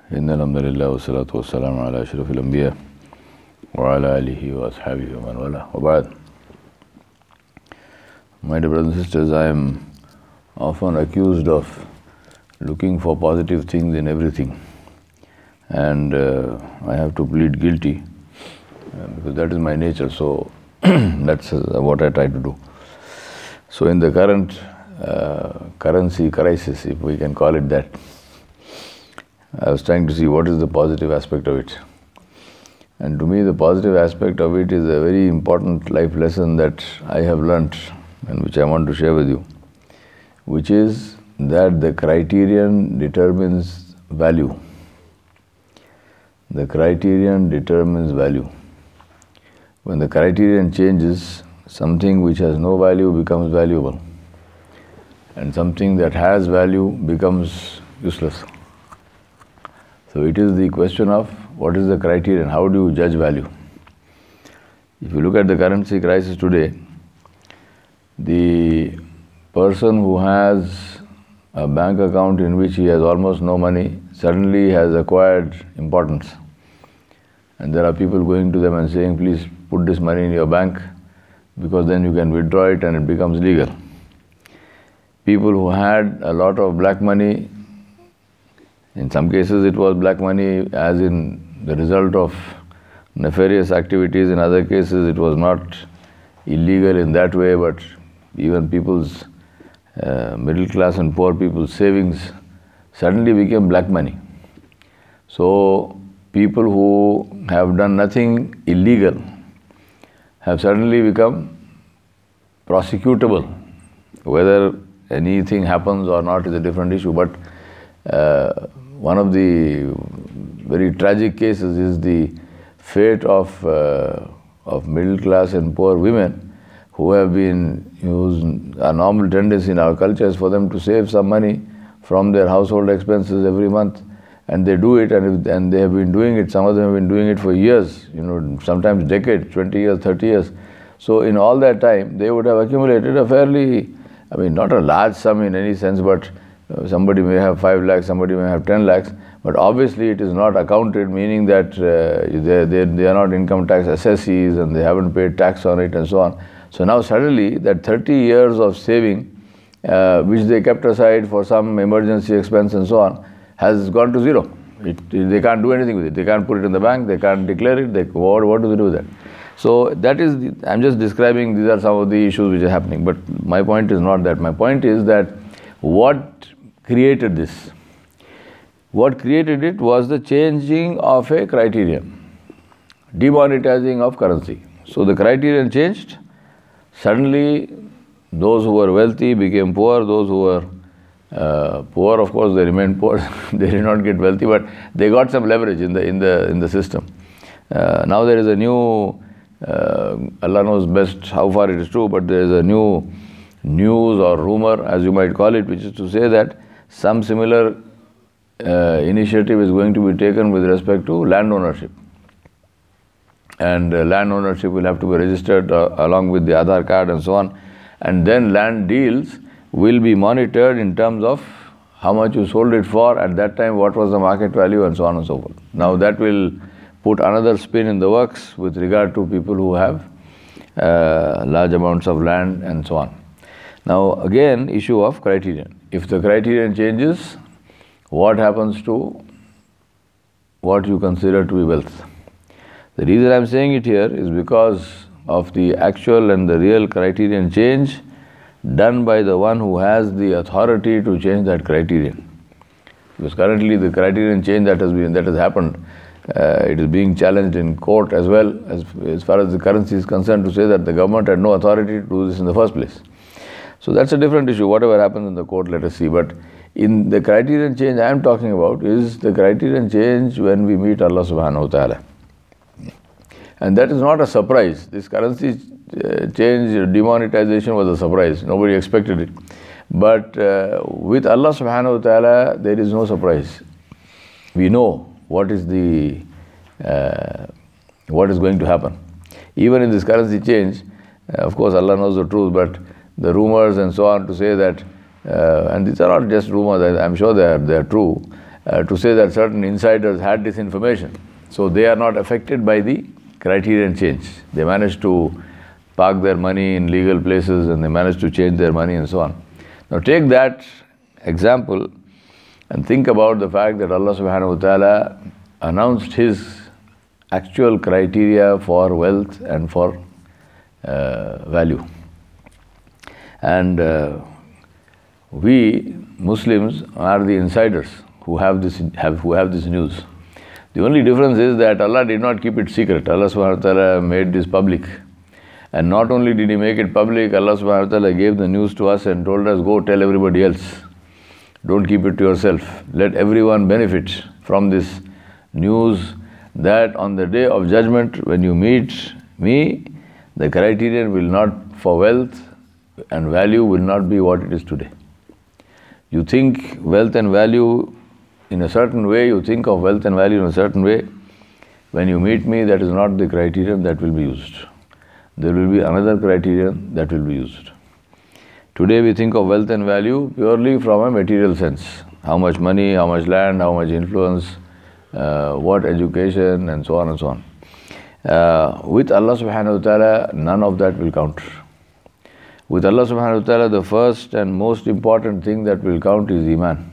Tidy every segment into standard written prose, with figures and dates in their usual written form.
إن الحمد لله والصلاة والسلام على أشرف الأنبياء وعلى آله وأصحابه ومن والاه وبعد. My dear brothers and sisters, I am often accused of looking for positive things in everything, and I have to plead guilty because that is my nature, so that's what I try to do. So in the current currency crisis, if we can call it that, I was trying to see what is the positive aspect of it. And to me, the positive aspect of it is a very important life lesson that I have learnt and which I want to share with you, which is that the criterion determines value. The criterion determines value. When the criterion changes, something which has no value becomes valuable, and something that has value becomes useless. So it is the question of what is the criterion, how do you judge value? If you look at the currency crisis today, the person who has a bank account in which he has almost no money suddenly has acquired importance. And there are people going to them and saying, please put this money in your bank because then you can withdraw it and it becomes legal. People who had a lot of black money, in some cases it was black money as in the result of nefarious activities. In other cases it was not illegal in that way, but even people's middle class and poor people's savings suddenly became black money. So people who have done nothing illegal have suddenly become prosecutable. Whether anything happens or not is a different issue, but one of the very tragic cases is the fate of middle class and poor women who have been used. A normal tendency in our culture is for them to save some money from their household expenses every month, and they do it, and they have been doing it. Some of them have been doing it for years, sometimes decades, 20 years, 30 years. So in all that time, they would have accumulated a fairly, not a large sum in any sense, but somebody may have 5 lakhs, somebody may have 10 lakhs, but obviously it is not accounted, meaning that they are not income tax assessees and they haven't paid tax on it and so on. So now suddenly that 30 years of saving, which they kept aside for some emergency expense and so on, has gone to zero. They can't do anything with it. They can't put it in the bank, they can't declare it. What do they do with that? So that is, I'm just describing, these are some of the issues which are happening. But my point is not that. My point is that what created this? What created it was the changing of a criterion, demonetizing of currency. So the criterion changed. Suddenly, those who were wealthy became poor. Those who were poor, of course, they remained poor. They did not get wealthy, but they got some leverage in the system. Now there is a new, Allah knows best how far it is true, but there is a new news or rumor, as you might call it, which is to say that some similar initiative is going to be taken with respect to land ownership. And land ownership will have to be registered along with the Aadhaar card and so on. And then land deals will be monitored in terms of how much you sold it for at that time, what was the market value, and so on and so forth. Now that will put another spin in the works with regard to people who have large amounts of land and so on. Now again, issue of criterion. If the criterion changes, what happens to what you consider to be wealth? The reason I am saying it here is because of the actual and the real criterion change done by the one who has the authority to change that criterion. Because currently the criterion change that has happened, it is being challenged in court as well, as far as the currency is concerned, to say that the government had no authority to do this in the first place. So that's a different issue. Whatever happens in the court, let us see. But in the criterion change I am talking about is the criterion change when we meet Allah subhanahu wa ta'ala. And that is not a surprise. This currency change, demonetization was a surprise. Nobody expected it. But with Allah subhanahu wa ta'ala, there is no surprise. We know what is going to happen. Even in this currency change, of course Allah knows the truth, but the rumors and so on to say that, and these are not just rumors, I'm sure they are true, to say that certain insiders had this information. So they are not affected by the criterion change. They managed to park their money in legal places and they managed to change their money and so on. Now take that example and think about the fact that Allah subhanahu wa ta'ala announced His actual criteria for wealth and for value. And we Muslims are the insiders who have this news. The only difference is that Allah did not keep it secret. Allah subhanahu wa ta'ala made this public. And not only did He make it public, Allah subhanahu wa ta'ala gave the news to us and told us, go tell everybody else. Don't keep it to yourself. Let everyone benefit from this news that on the day of judgment, when you meet me, the criterion will not, for wealth and value, will not be what it is today. You think wealth and value in a certain way, you think of wealth and value in a certain way. When you meet me, that is not the criterion that will be used. There will be another criterion that will be used. Today we think of wealth and value purely from a material sense. How much money, how much land, how much influence, what education, and so on and so on. With Allah subhanahu wa ta'ala, none of that will count. With Allah subhanahu wa ta'ala, the first and most important thing that will count is Iman.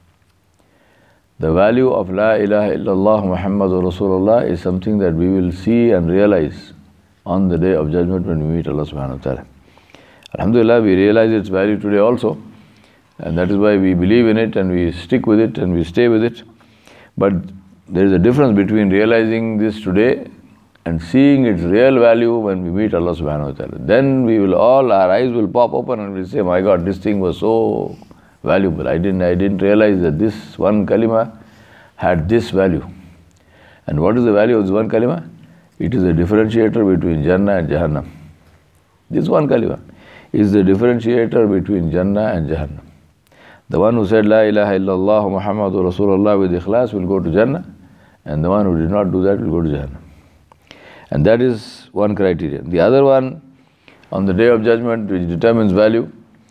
The value of La ilaha illallah Muhammadur Rasulullah is something that we will see and realize on the day of judgment when we meet Allah subhanahu wa ta'ala. Alhamdulillah, we realize its value today also, and that is why we believe in it and we stick with it and we stay with it. But there is a difference between realizing this today and seeing its real value when we meet Allah subhanahu wa ta'ala. Then we will our eyes will pop open and we'll say, my God, this thing was so valuable. I didn't realize that this one kalima had this value. And what is the value of this one kalima? It is a differentiator between Jannah and Jahannam. This one kalima is the differentiator between Jannah and Jahannam. The one who said La ilaha illallah Muhammadur Rasulullah with ikhlas will go to Jannah, and the one who did not do that will go to Jahannam. And that is one criterion. The other one, on the day of judgment, which determines value,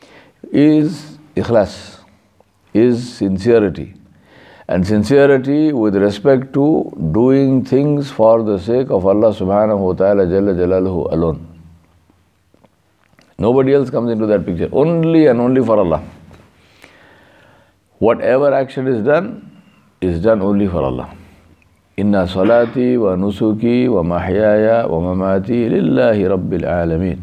is ikhlas, is sincerity. And sincerity with respect to doing things for the sake of Allah subhanahu wa ta'ala jalla jalaluhu alone. Nobody else comes into that picture. Only and only for Allah. Whatever action is done only for Allah. Inna salati wa nusuki wa mahyaya wa mamati lillahi rabbil alameen.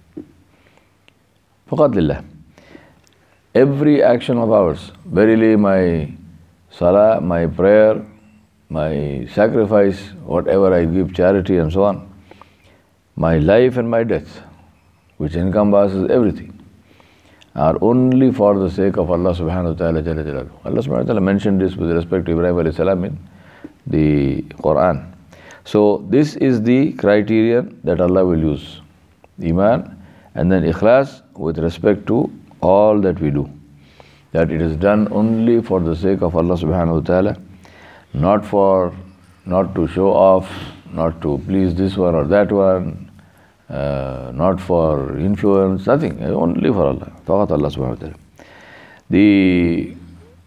Faqat lillah. Every action of ours, verily my salah, my prayer, my sacrifice, whatever I give, charity and so on, my life and my death, which encompasses everything, are only for the sake of Allah subhanahu wa ta'ala jalla jalaluhu. Allah subhanahu wa ta'ala mentioned this with respect to Ibrahim alayhi salam in the Quran. So this is the criterion that Allah will use. Iman and then ikhlas with respect to all that we do. That it is done only for the sake of Allah subhanahu wa ta'ala, not to show off, not to please this one or that one, not for influence, nothing, only for Allah. Faqat Allah subhanahu wa ta'ala. The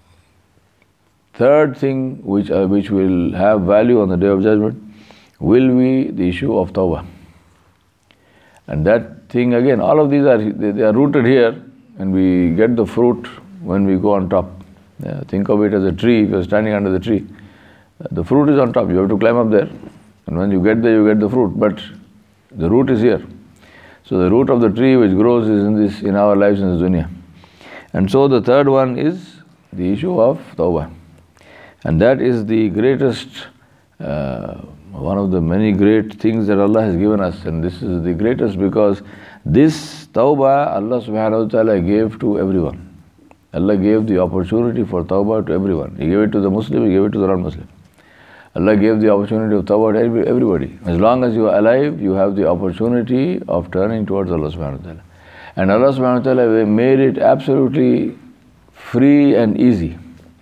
third thing which will have value on the day of judgment will be the issue of tawbah. And that thing again, all of these they are rooted here, and we get the fruit when we go on top. Think of it as a tree. If you are standing under the tree, the fruit is on top. You have to climb up there, and when you get there, you get the fruit. But the root is here. So the root of the tree which grows is in our lives in this dunya. And so the third one is the issue of tawbah. And that is the greatest, one of the many great things that Allah has given us. And this is the greatest because this tawbah Allah subhanahu wa ta'ala gave to everyone. Allah gave the opportunity for tawbah to everyone. He gave it to the Muslim, He gave it to the non-Muslim. Allah gave the opportunity of tawbah to everybody. As long as you are alive, you have the opportunity of turning towards Allah subhanahu wa ta'ala. And Allah subhanahu wa ta'ala made it absolutely free and easy.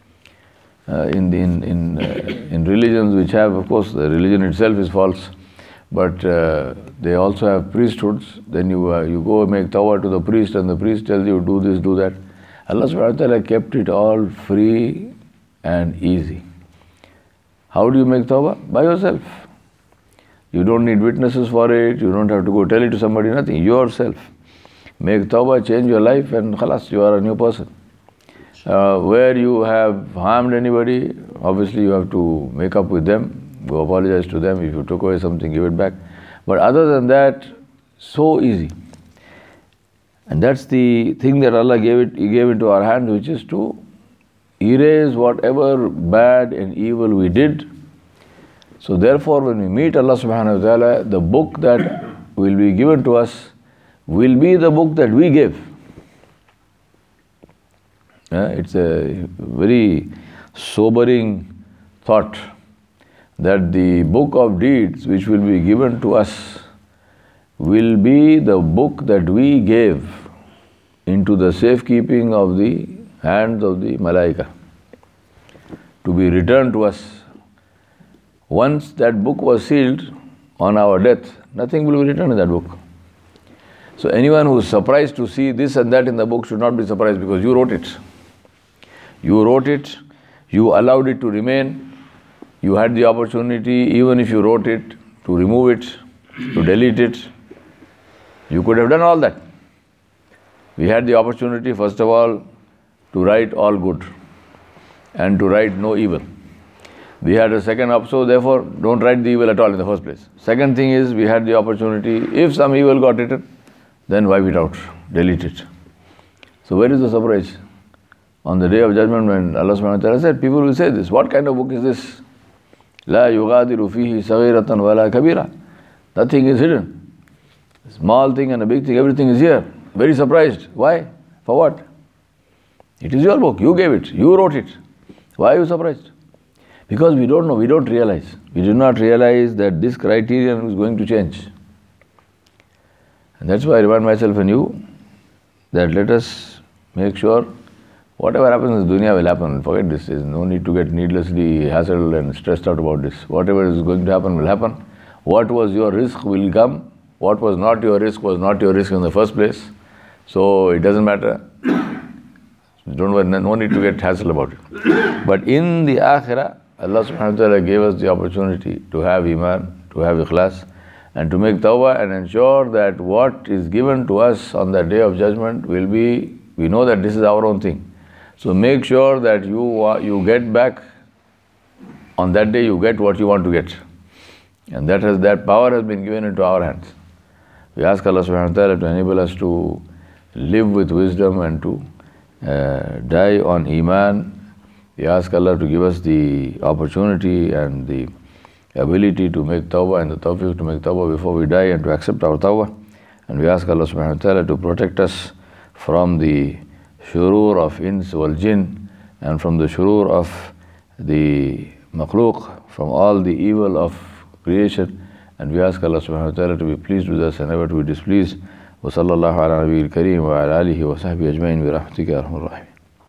In religions which have, of course, the religion itself is false, but they also have priesthoods. Then you go make tawbah to the priest, and the priest tells you do this, do that. Allah subhanahu wa ta'ala kept it all free and easy. How do you make tawbah? By yourself. You don't need witnesses for it, you don't have to go tell it to somebody, nothing. Yourself. Make tawbah, change your life, and khalas, you are a new person. Where you have harmed anybody, obviously you have to make up with them, go apologize to them. If you took away something, give it back. But other than that, so easy. And that's the thing that Allah He gave into our hands, which is to erase whatever bad and evil we did. So therefore, when we meet Allah subhanahu wa ta'ala, the book that will be given to us will be the book that we gave. It's a very sobering thought that the book of deeds which will be given to us will be the book that we gave into the safekeeping of the hands of the Malaika to be returned to us. Once that book was sealed on our death, nothing will be written in that book. So anyone who is surprised to see this and that in the book should not be surprised, because you wrote it. You wrote it, you allowed it to remain, you had the opportunity, even if you wrote it, to remove it, to delete it. You could have done all that. We had the opportunity, first of all, to write all good and to write no evil. We had a second option, so therefore don't write the evil at all in the first place. Second thing is, we had the opportunity, if some evil got written, then wipe it out, delete it. So where is the surprise? On the day of judgment, when Allah subhanahu wa ta'ala said, people will say this, what kind of book is this? La yughadiru fihi saghiratan wala kabira. Nothing is hidden. A small thing and a big thing, everything is here. Very surprised. Why? For what? It is your book, you gave it, you wrote it. Why are you surprised? Because we don't know, we don't realize. We do not realize that this criterion is going to change. And that's why I remind myself and you that let us make sure whatever happens in this dunya will happen. Forget this. There is no need to get needlessly hassled and stressed out about this. Whatever is going to happen will happen. What was your risk will come. What was not your risk was not your risk in the first place. So it doesn't matter. No need to get hassled about it. But in the akhirah, Allah subhanahu wa ta'ala gave us the opportunity to have iman, to have ikhlas, and to make tawbah and ensure that what is given to us on the day of judgment will be, we know that this is our own thing. So make sure that you get back, on that day you get what you want to get. And that power has been given into our hands. We ask Allah subhanahu wa ta'ala to enable us to live with wisdom and to die on iman. We ask Allah to give us the opportunity and the ability to make tawbah and the tawfiq to make tawbah before we die and to accept our tawbah. And we ask Allah subhanahu wa ta'ala to protect us from the shurur of ins wal jinn and from the shurur of the makhluk, from all the evil of creation. And we ask Allah subhanahu wa ta'ala to be pleased with us and never to be displeased. Wa sallallahu ala nabiyil kareem wa ala alihi wa sahbihi ajma'in bi rahmatika ya arhamar rahimin.